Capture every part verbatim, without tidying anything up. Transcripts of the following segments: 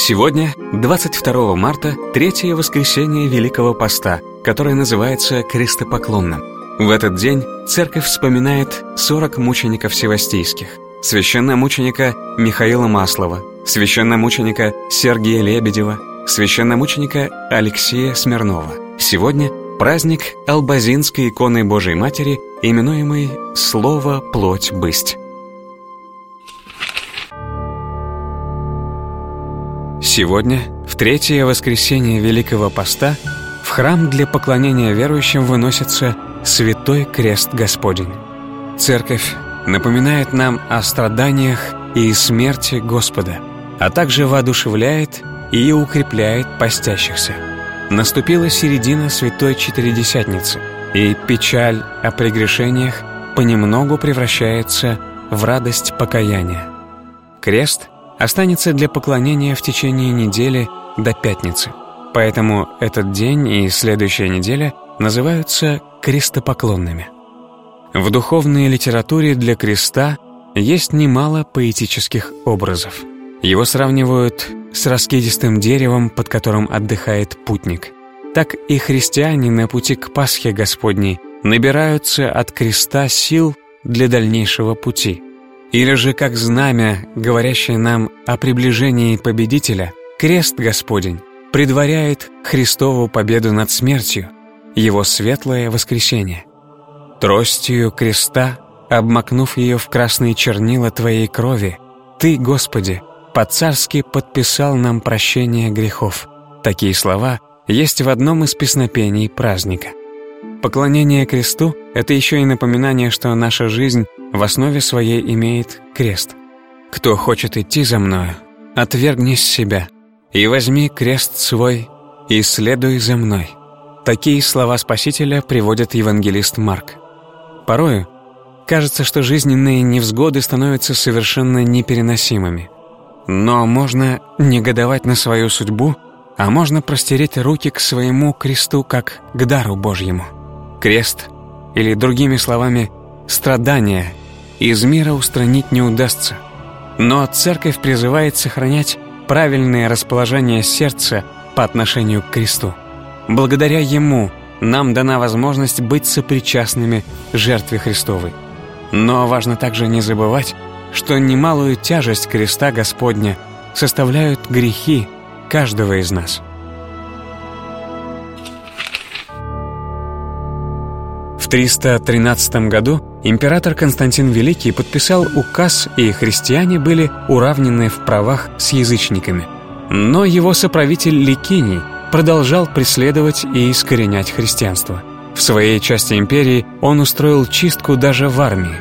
Сегодня, двадцать второго марта, третье воскресенье Великого Поста, которое называется крестопоклонным. В этот день церковь вспоминает сорок мучеников севастийских: священномученика Михаила Маслова, священномученика Сергия Лебедева, священномученика Алексея Смирнова. Сегодня праздник Албазинской иконы Божией Матери, именуемый «Слово, плоть, бысть». Сегодня, в третье воскресенье Великого Поста, в храм для поклонения верующим выносится Святой Крест Господень. Церковь напоминает нам о страданиях и смерти Господа, а также воодушевляет и укрепляет постящихся. Наступила середина Святой Четыредесятницы, и печаль о прегрешениях понемногу превращается в радость покаяния. Крест останется для поклонения в течение недели до пятницы. Поэтому этот день и следующая неделя называются крестопоклонными. В духовной литературе для креста есть немало поэтических образов. Его сравнивают с раскидистым деревом, под которым отдыхает путник. Так и христиане на пути к Пасхе Господней набираются от креста сил для дальнейшего пути. Или же, как знамя, говорящее нам о приближении победителя, крест Господень предваряет Христову победу над смертью, Его светлое воскресение. Тростью креста, обмакнув ее в красные чернила Твоей крови, Ты, Господи, по-царски подписал нам прощение грехов. Такие слова есть в одном из песнопений праздника. Поклонение кресту — это еще и напоминание, что наша жизнь в основе своей имеет крест. «Кто хочет идти за мною, отвергни себя, и возьми крест свой, и следуй за мной». Такие слова Спасителя приводит евангелист Марк. Порою кажется, что жизненные невзгоды становятся совершенно непереносимыми. Но можно негодовать на свою судьбу, а можно простереть руки к своему кресту, как к дару Божьему. Крест, или другими словами, страдания, из мира устранить не удастся. Но церковь призывает сохранять правильное расположение сердца по отношению к кресту. Благодаря ему нам дана возможность быть сопричастными жертве Христовой. Но важно также не забывать, что немалую тяжесть креста Господня составляют грехи каждого из нас. В триста тринадцатом году император Константин Великий подписал указ, и христиане были уравнены в правах с язычниками. Но его соправитель Ликиний продолжал преследовать и искоренять христианство. В своей части империи он устроил чистку даже в армии.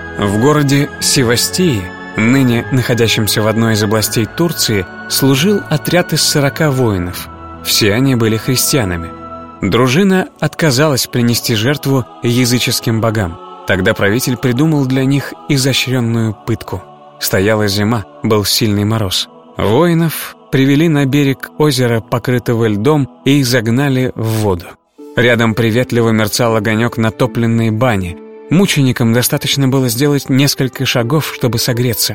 В городе Севастии, ныне находящемся в одной из областей Турции, служил отряд из сорока воинов. Все они были христианами. Дружина отказалась принести жертву языческим богам. Тогда правитель придумал для них изощренную пытку. Стояла зима, был сильный мороз. Воинов привели на берег озера, покрытого льдом, и загнали в воду. Рядом приветливо мерцал огонек натопленной бани. Мученикам достаточно было сделать несколько шагов, чтобы согреться.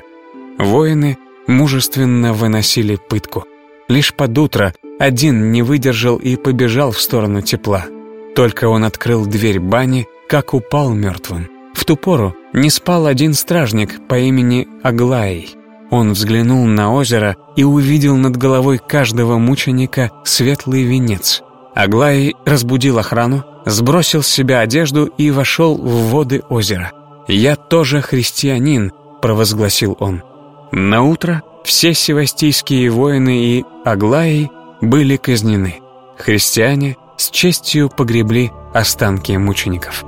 Воины мужественно выносили пытку. Лишь под утро один не выдержал и побежал в сторону тепла. Только он открыл дверь бани, как упал мертвым. В ту пору не спал один стражник по имени Аглаий. Он взглянул на озеро и увидел над головой каждого мученика светлый венец. Аглаий разбудил охрану, сбросил с себя одежду и вошел в воды озера. «Я тоже христианин», — провозгласил он. Наутро все севастийские воины и Аглаий были казнены. Христиане с честью погребли останки мучеников.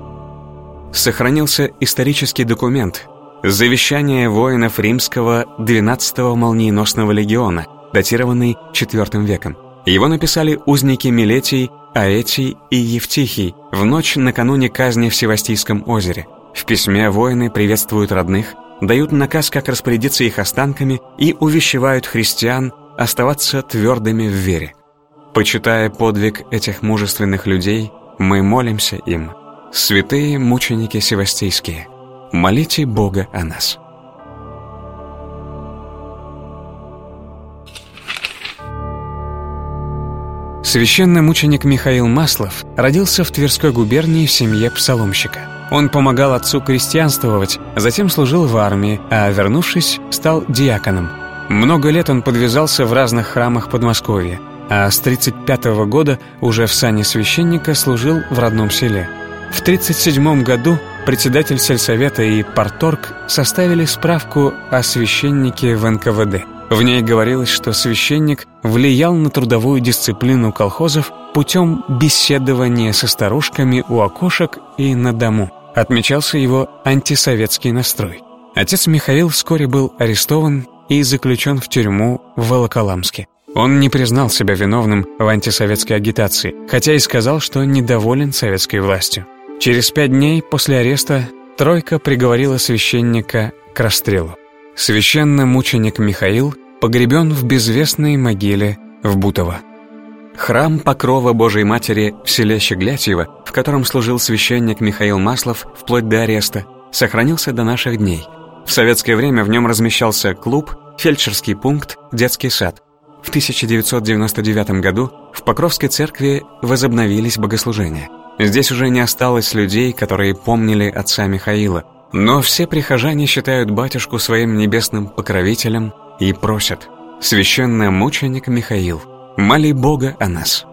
Сохранился исторический документ — завещание воинов римского двенадцатого молниеносного легиона, датированный четвёртым веком. Его написали узники Милетий, Аэтий и Евтихий в ночь накануне казни в Севастийском озере. В письме воины приветствуют родных, дают наказ, как распорядиться их останками, и увещевают христиан оставаться твердыми в вере. Почитая подвиг этих мужественных людей, мы молимся им: «Святые мученики севастийские, молите Бога о нас». Священномученик Михаил Маслов родился в Тверской губернии в семье псаломщика. Он помогал отцу крестьянствовать, затем служил в армии, а, вернувшись, стал диаконом. Много лет он подвязался в разных храмах Подмосковья, а с тридцать пятого года уже в сане священника служил в родном селе. В тридцать седьмом году председатель сельсовета и парторг составили справку о священнике в эн ка вэ дэ. В ней говорилось, что священник влиял на трудовую дисциплину колхозов путем беседования со старушками у окошек и на дому. Отмечался его антисоветский настрой. Отец Михаил вскоре был арестован и заключен в тюрьму в Волоколамске. Он не признал себя виновным в антисоветской агитации, хотя и сказал, что недоволен советской властью. Через пять дней после ареста тройка приговорила священника к расстрелу. Священномученик Михаил погребен в безвестной могиле в Бутово. Храм Покрова Божией Матери в селе Щеглятьево, в котором служил священник Михаил Маслов вплоть до ареста, сохранился до наших дней. В советское время в нем размещался клуб, фельдшерский пункт, детский сад. В тысяча девятьсот девяносто девятом году в Покровской церкви возобновились богослужения. Здесь уже не осталось людей, которые помнили отца Михаила, но все прихожане считают батюшку своим небесным покровителем и просят: «Священномученик Михаил, моли Бога о нас».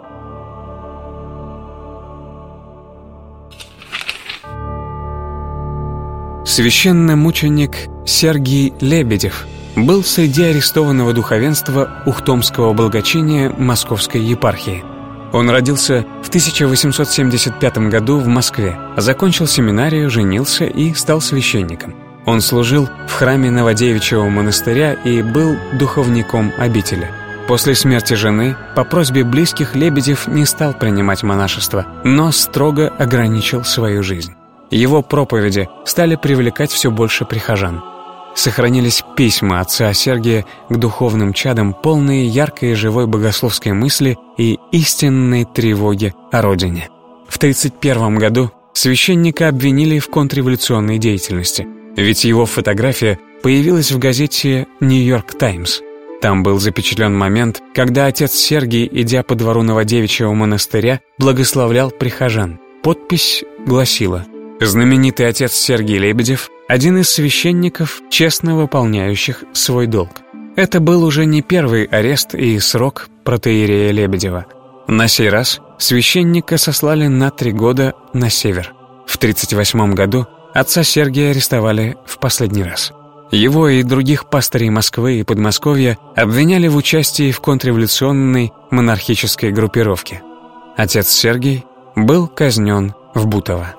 Священномученик Сергий Лебедев был среди арестованного духовенства Ухтомского благочиния Московской епархии. Он родился в тысяча восемьсот семьдесят пятом году в Москве, закончил семинарию, женился и стал священником. Он служил в храме Новодевичьего монастыря и был духовником обители. После смерти жены, по просьбе близких, Лебедев не стал принимать монашество, но строго ограничил свою жизнь. Его проповеди стали привлекать все больше прихожан. Сохранились письма отца Сергия к духовным чадам, полные яркой и живой богословской мысли и истинной тревоги о родине. В тридцать первом году священника обвинили в контрреволюционной деятельности, ведь его фотография появилась в газете «Нью-Йорк Таймс». Там был запечатлен момент, когда отец Сергий, идя по двору Новодевичьего монастыря, благословлял прихожан. Подпись гласила: «Знаменитый отец Сергий Лебедев – один из священников, честно выполняющих свой долг». Это был уже не первый арест и срок протоиерея Лебедева. На сей раз священника сослали на три года на север. В тридцать восьмом году отца Сергия арестовали в последний раз. Его и других пастырей Москвы и Подмосковья обвиняли в участии в контрреволюционной монархической группировке. Отец Сергий был казнен в Бутово.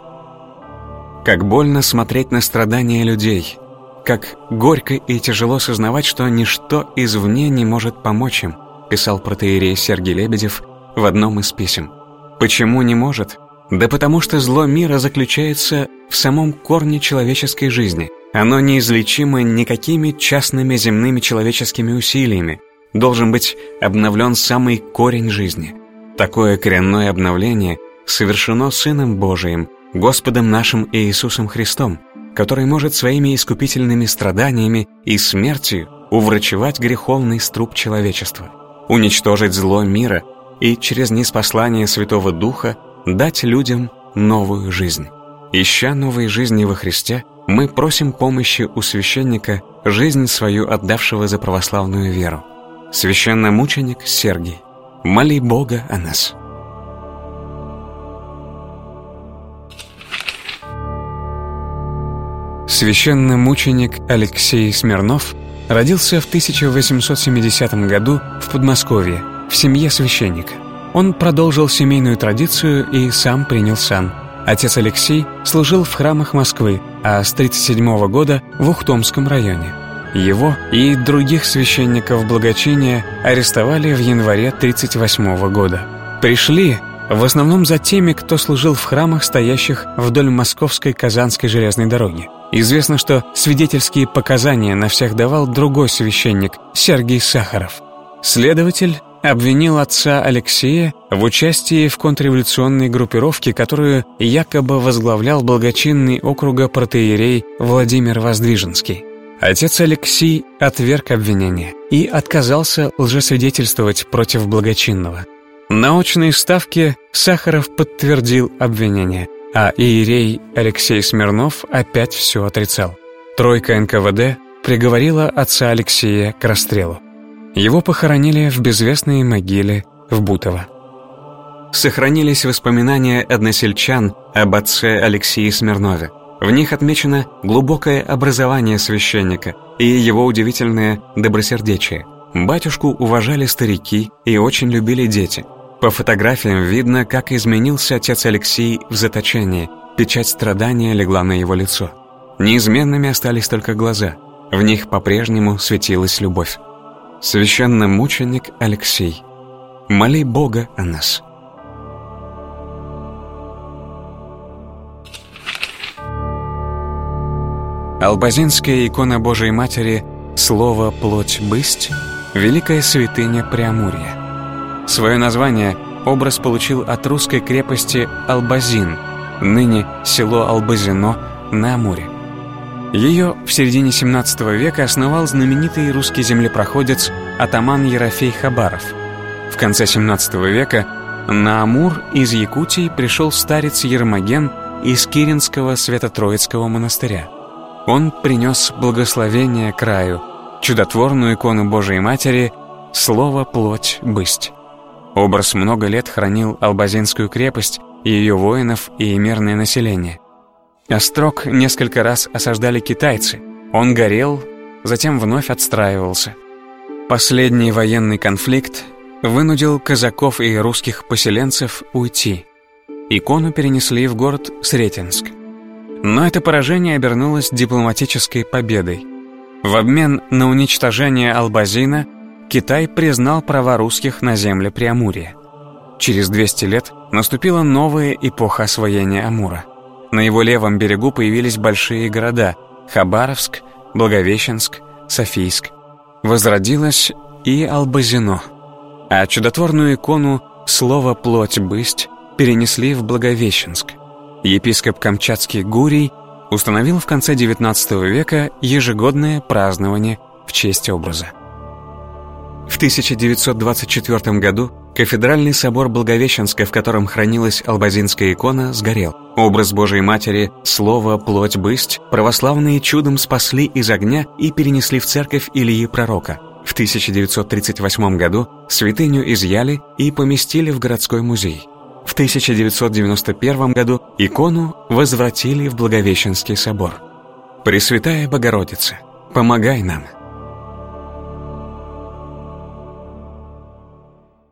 Как больно смотреть на страдания людей, как горько и тяжело сознавать, что ничто извне не может помочь им, писал протоиерей Сергий Лебедев в одном из писем. Почему не может? Да потому что зло мира заключается в самом корне человеческой жизни. Оно неизлечимо никакими частными земными человеческими усилиями. Должен быть обновлен самый корень жизни. Такое коренное обновление совершено Сыном Божиим, Господом нашим Иисусом Христом, который может своими искупительными страданиями и смертью уврачевать греховный струп человечества, уничтожить зло мира и через ниспослание Святого Духа дать людям новую жизнь. Ища новой жизни во Христе, мы просим помощи у священника, жизнь свою отдавшего за православную веру. Священномученик Сергий, моли Бога о нас. Священномученик Алексей Смирнов родился в тысяча восемьсот семидесятом году в Подмосковье, в семье священника. Он продолжил семейную традицию и сам принял сан. Отец Алексей служил в храмах Москвы, а с тридцать седьмого года в Ухтомском районе. Его и других священников благочиния арестовали в январе тридцать восьмого года. Пришли в основном за теми, кто служил в храмах, стоящих вдоль Московской Казанской железной дороги. Известно, что свидетельские показания на всех давал другой священник, Сергий Сахаров. Следователь обвинил отца Алексея в участии в контрреволюционной группировке, которую якобы возглавлял благочинный округа протоиерей Владимир Воздвиженский. Отец Алексей отверг обвинение и отказался лжесвидетельствовать против благочинного. На очной ставке Сахаров подтвердил обвинение, а иерей Алексей Смирнов опять все отрицал. Тройка эн ка вэ дэ приговорила отца Алексея к расстрелу. Его похоронили в безвестной могиле в Бутово. Сохранились воспоминания односельчан об отце Алексее Смирнове. В них отмечено глубокое образование священника и его удивительное добросердечие. Батюшку уважали старики и очень любили дети. По фотографиям видно, как изменился отец Алексей в заточении. Печать страдания легла на его лицо. Неизменными остались только глаза. В них по-прежнему светилась любовь. Священномученик Алексей, моли Бога о нас. Албазинская икона Божией Матери «Слово плоть бысть» — великая святыня Преамурья. Свое название образ получил от русской крепости Албазин, ныне село Албазино на Амуре. Ее в середине семнадцатого века основал знаменитый русский землепроходец атаман Ерофей Хабаров. В конце семнадцатого века на Амур из Якутии пришел старец Ермоген из Киринского Свято-Троицкого монастыря. Он принес благословение краю, чудотворную икону Божией Матери «Слово плоть бысть». Образ много лет хранил Албазинскую крепость и ее воинов и мирное население. Острог несколько раз осаждали китайцы. Он горел, затем вновь отстраивался. Последний военный конфликт вынудил казаков и русских поселенцев уйти. Икону перенесли в город Сретенск. Но это поражение обернулось дипломатической победой. В обмен на уничтожение Албазина Китай признал права русских на земле Преамурья. Через двести лет наступила новая эпоха освоения Амура. На его левом берегу появились большие города – Хабаровск, Благовещенск, Софийск. Возродилось и Албазино. А чудотворную икону «Слово плоть бысть» перенесли в Благовещенск. Епископ Камчатский Гурий установил в конце девятнадцатого века ежегодное празднование в честь образа. В тысяча девятьсот двадцать четвёртом году кафедральный собор Благовещенска, в котором хранилась албазинская икона, сгорел. Образ Божией Матери «Слово плоть бысть» православные чудом спасли из огня и перенесли в церковь Илии Пророка. В тысяча девятьсот тридцать восьмом году святыню изъяли и поместили в городской музей. В тысяча девятьсот девяносто первом году икону возвратили в Благовещенский собор. Пресвятая Богородица, помогай нам!